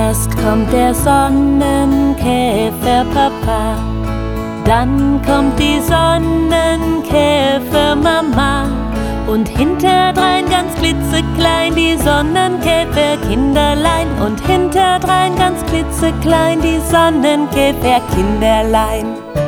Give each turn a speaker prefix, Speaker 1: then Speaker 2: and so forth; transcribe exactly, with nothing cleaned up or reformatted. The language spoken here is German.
Speaker 1: Erst kommt der Sonnenkäfer-Papa, dann kommt die Sonnenkäfer-Mama und hinterdrein ganz klitzeklein die Sonnenkäferkinderlein und hinterdrein ganz klitzeklein die Sonnenkäferkinderlein.